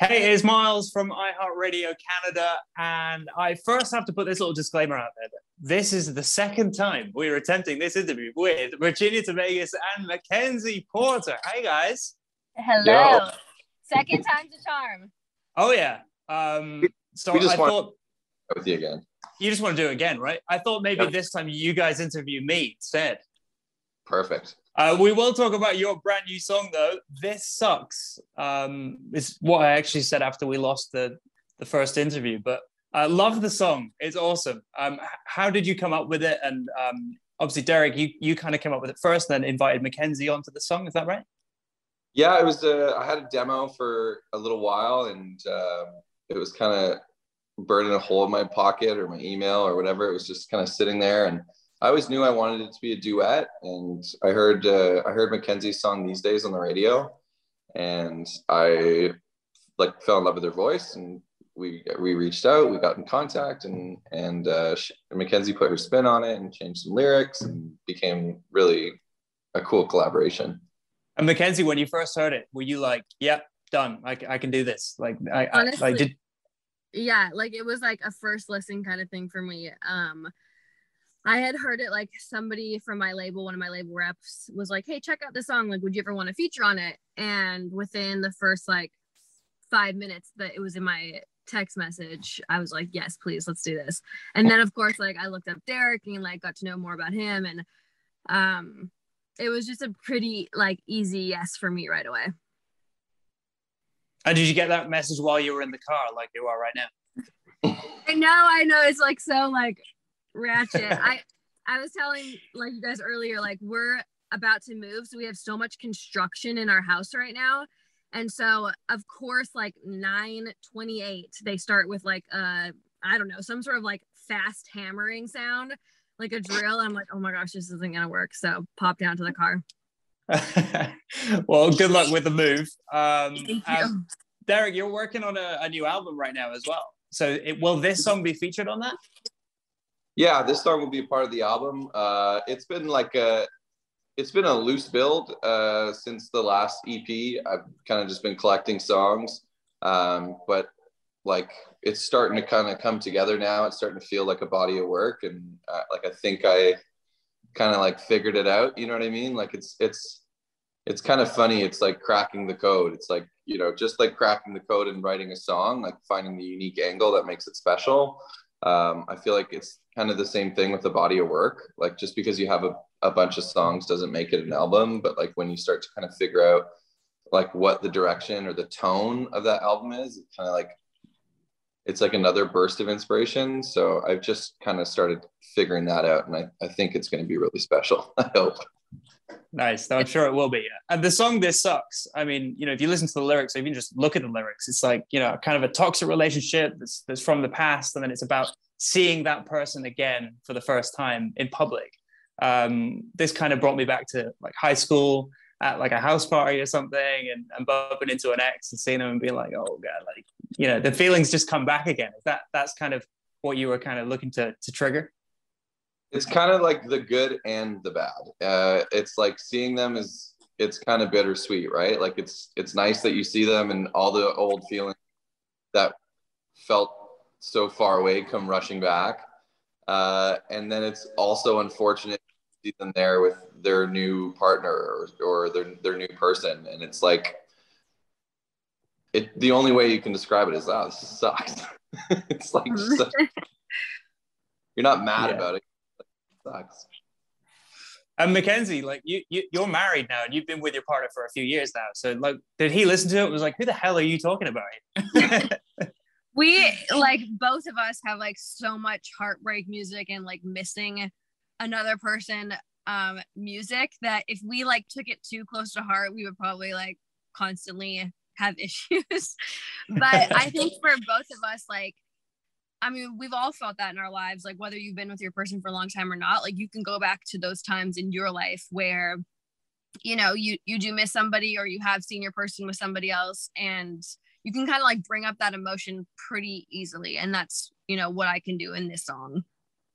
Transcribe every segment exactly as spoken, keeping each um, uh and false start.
Hey, it's Miles from iHeartRadio Canada, and I first have to put this little disclaimer out there. This is the second time we're attempting this interview with Virginia to Vegas and Mackenzie Porter. Hey, guys. Hello. Yo. Second time's a charm. Oh, yeah. Um, so we just I want thought... to with you again. You just want to do it again, right? I thought maybe Yeah. this time you guys interview me instead. Perfect. Uh, we will talk about your brand new song, though. This Sucks. Um, is what I actually said after we lost the, the first interview. But I love the song. It's awesome. Um, how did you come up with it? And um, obviously, Derek, you, you kind of came up with it first, then invited Mackenzie onto the song. Is that right? Yeah, it was. Uh, I had a demo for a little while, and um, it was kind of burning a hole in my pocket or my email or whatever. It was just kind of sitting there, and I always knew I wanted it to be a duet, and I heard uh, I heard Mackenzie's song These Days on the radio, and I like fell in love with her voice, and we we reached out, we got in contact, and and uh, she, Mackenzie put her spin on it and changed some lyrics, and became really a cool collaboration. And Mackenzie, when you first heard it, were you like, "Yep, done. I, I can do this"? Like, I, Honestly, I, I did. Yeah, like it was like a first listen kind of thing for me. Um, I had heard it, like somebody from my label, one of my label reps was like, "Hey, check out this song. Like, would you ever want to feature on it?" And within the first like five minutes that it was in my text message, I was like, "Yes, please, let's do this." And then of course, like I looked up Derek and like got to know more about him, and um, it was just a pretty like easy yes for me right away. And did you get that message while you were in the car, like you are right now? I know, I know. It's like so like ratchet. I I was telling like you guys earlier, like we're about to move, so we have so much construction in our house right now, and so of course like nine twenty-eight they start with like uh I don't know, some sort of like fast hammering sound, like a drill. I'm like, oh my gosh, this isn't gonna work. So pop down to the car. Well, good luck with the move. Um, Thank you. um, Derek, you're working on a, a new album right now as well. So it, will this song be featured on that? Yeah, this song will be a part of the album. Uh, it's been like a, it's been a loose build uh, since the last E P. I've kind of just been collecting songs, um, but like it's starting to kind of come together now. It's starting to feel like a body of work, and uh, like I think I kind of like figured it out. You know what I mean? Like it's it's it's kind of funny. It's like cracking the code. It's like, you know, just like cracking the code and writing a song, like finding the unique angle that makes it special. Um, I feel like it's kind of the same thing with the body of work. Like just because you have a, a bunch of songs doesn't make it an album, but like when you start to kind of figure out like what the direction or the tone of that album is, it kind of like, it's like another burst of inspiration. So I've just kind of started figuring that out, and I, I think it's going to be really special. I hope. Nice. I'm sure it will be. And the song This Sucks, I mean, you know, if you listen to the lyrics, or even just look at the lyrics, it's like, you know, kind of a toxic relationship that's, that's from the past. And then it's about seeing that person again for the first time in public. Um, this kind of brought me back to like high school at like a house party or something, and, and bumping into an ex and seeing them and being like, oh God, like, you know, the feelings just come back again. Is that, that's kind of what you were kind of looking to, to trigger? It's kind of like the good and the bad. Uh, it's like seeing them is, it's kind of bittersweet, right? Like it's, it's nice that you see them and all the old feelings that felt so far away come rushing back. Uh, and then it's also unfortunate to see them there with their new partner or, or their, their new person. And it's like, it, the only way you can describe it is, oh, this sucks. It's like, so, you're not mad Yeah. about it. Sucks. And Mackenzie, like you, you, you're married now, and you've been with your partner for a few years now. So, like, did he listen to it? It was like, who the hell are you talking about? We like both of us have like so much heartbreak music and like missing another person um music that if we like took it too close to heart, we would probably like constantly have issues. But I think for both of us, like, I mean, we've all felt that in our lives, like whether you've been with your person for a long time or not, like you can go back to those times in your life where, you know, you, you do miss somebody, or you have seen your person with somebody else, and you can kind of like bring up that emotion pretty easily. And that's, you know, what I can do in this song.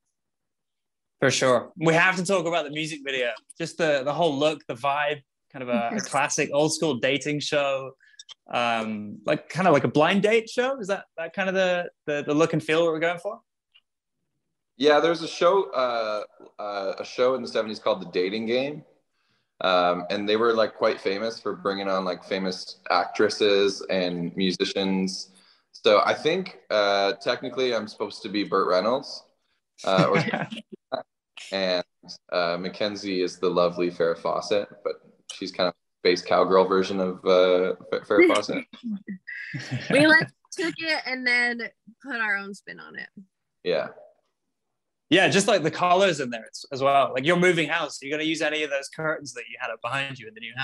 For sure. We have to talk about the music video, just the, the whole look, the vibe, kind of a, a classic old school dating show. um, like kind of like a blind date show. Is that that kind of the the, the look and feel that we're going for? Yeah, there's a show, uh, uh, a show in the seventies called The Dating Game. Um, and they were like quite famous for bringing on like famous actresses and musicians. So I think uh, technically I'm supposed to be Burt Reynolds, uh, or and uh, Mackenzie is the lovely Farrah Fawcett, but she's kind of space cowgirl version of uh, Farrah Fawcett. We like took it and then put our own spin on it. Yeah. Yeah, just like the colors in there as well. Like you're moving house. You're going to use any of those curtains that you had up behind you in the new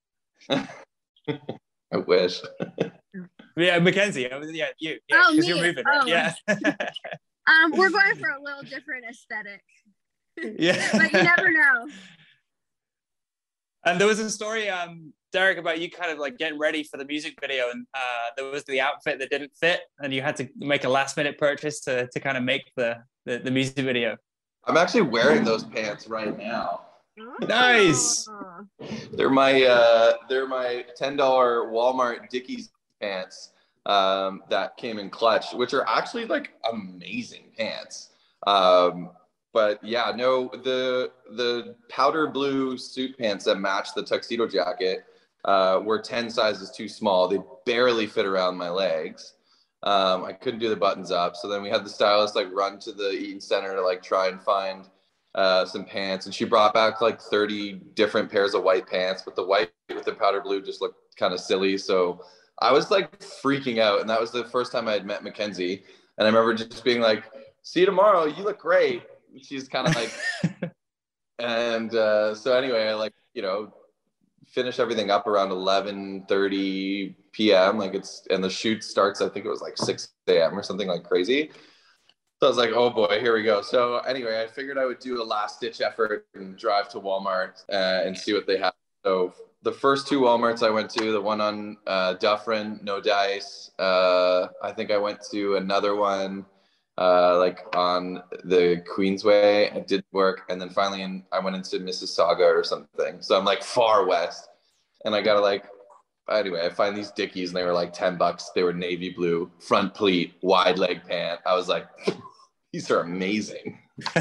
house? I wish. Yeah, Mackenzie. Yeah, you. Yeah, oh, me. You're moving, right? Oh. Yeah. um, we're going for a little different aesthetic. Yeah. But you never know. And there was a story, um, Derek, about you kind of like getting ready for the music video, and uh, there was the outfit that didn't fit, and you had to make a last minute purchase to to kind of make the the, the music video. I'm actually wearing those pants right now. Oh. Nice. They're my uh, they're my ten dollar Walmart Dickies pants um, that came in clutch, which are actually like amazing pants. Um, but yeah, no, the the powder blue suit pants that match the tuxedo jacket uh, were ten sizes too small. They barely fit around my legs. Um, I couldn't do the buttons up. So then we had the stylist like run to the Eaton Center to like try and find uh, some pants. And she brought back like thirty different pairs of white pants, but the white with the powder blue just looked kind of silly. So I was like freaking out. And that was the first time I had met Mackenzie. And I remember just being like, see you tomorrow. You look great. She's kind of like, and uh, so anyway, I like, you know, finish everything up around eleven thirty p.m. Like it's, and the shoot starts, I think it was like six a.m. or something like crazy. So I was like, oh boy, here we go. So anyway, I figured I would do a last ditch effort and drive to Walmart uh, and see what they have. So the first two Walmarts I went to, the one on uh, Dufferin, no dice. Uh, I think I went to another one uh, like on the Queensway. It didn't work. And then finally in, I went into Mississauga or something. So I'm like far west. And I got to like, anyway, I find these Dickies and they were like ten bucks. They were navy blue, front pleat, wide leg pant. I was like, these are amazing.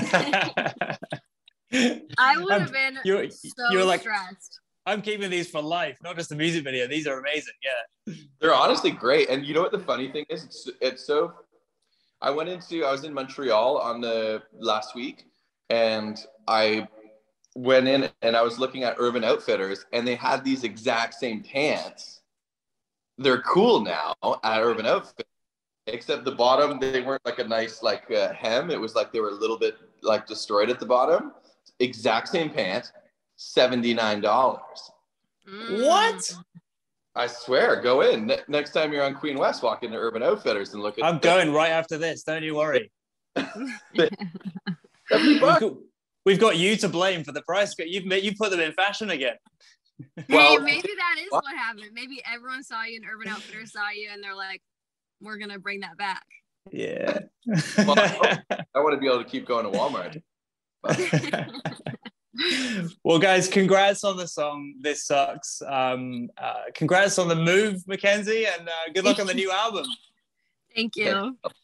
I would have been you're, so you're like, stressed. I'm keeping these for life, not just the music video. These are amazing. Yeah. They're honestly great. And you know what the funny thing is? It's, it's so, I went into, I was in Montreal on the last week and I went in and I was looking at Urban Outfitters and they had these exact same pants. They're cool now at Urban Outfitters, except the bottom, they weren't like a nice like uh, hem. It was like they were a little bit like destroyed at the bottom. Exact same pant, seventy-nine dollars. Mm. What? I swear, go in. Ne- next time you're on Queen West, walk into Urban Outfitters and look at I'm going right after this. Don't you worry. seventy bucks. We've got, we've got you to blame for the price. You've you put them in fashion again. Well, hey, maybe that is what? what happened. Maybe everyone saw you and Urban Outfitters saw you and they're like, we're going to bring that back. Yeah. Well, I, I want to be able to keep going to Walmart. Well, guys, congrats on the song This Sucks. Um, uh, congrats on the move, Mackenzie, and uh, good luck on the new album. Thank you.